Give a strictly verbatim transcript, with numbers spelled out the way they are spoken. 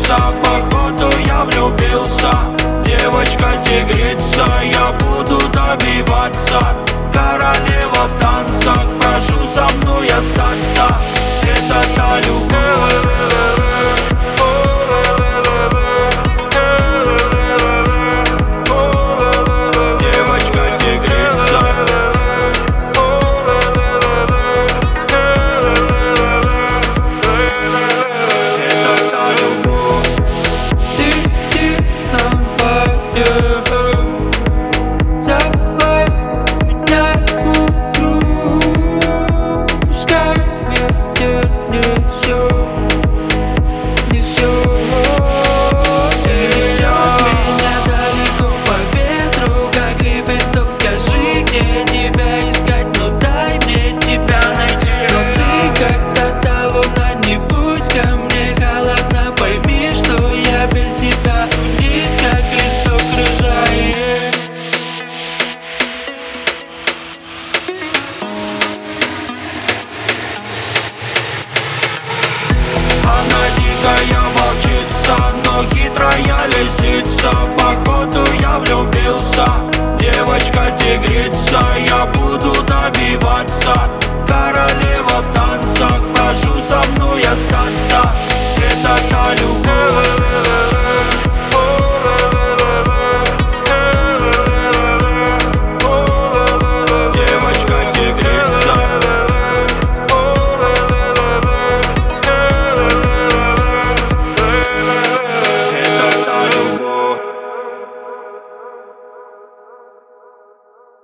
ложится, походу я влюбился. Девочка-тигрица, я буду добиваться. Королева в танцах, прошу со мной остаться. Это та любовь. Она дикая волчица, но хитрая лисица. Походу я влюбился. Девочка-тигрица, я буду добиваться. Королева в танцах, прошу со мной остаться. Это та любовь.